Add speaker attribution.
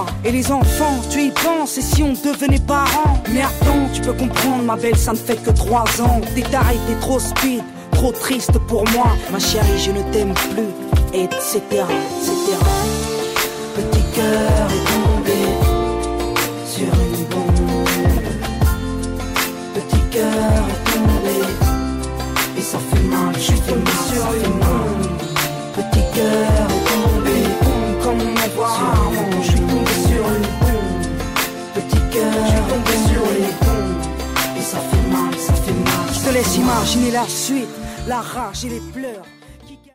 Speaker 1: moi. Et les enfants, tu y penses, et si on devenait parents? Mais attends, tu peux comprendre ma belle, ça ne fait que 3 ans. T'es taré, t'es trop speed, trop triste pour moi. Ma chérie, je ne t'aime plus, etc., etc. Petit cœur est tombé sur une bombe. Petit cœur est tombé et ça fait mal, je suis tombé sur une bombe. Petit cœur est tombé, bombe comme on en voit rarement. Je suis tombé sur une bombe. Petit cœur, je suis tombé sur une bombe et ça fait mal, ça fait mal. Je te laisse imaginer la suite, la rage et les pleurs.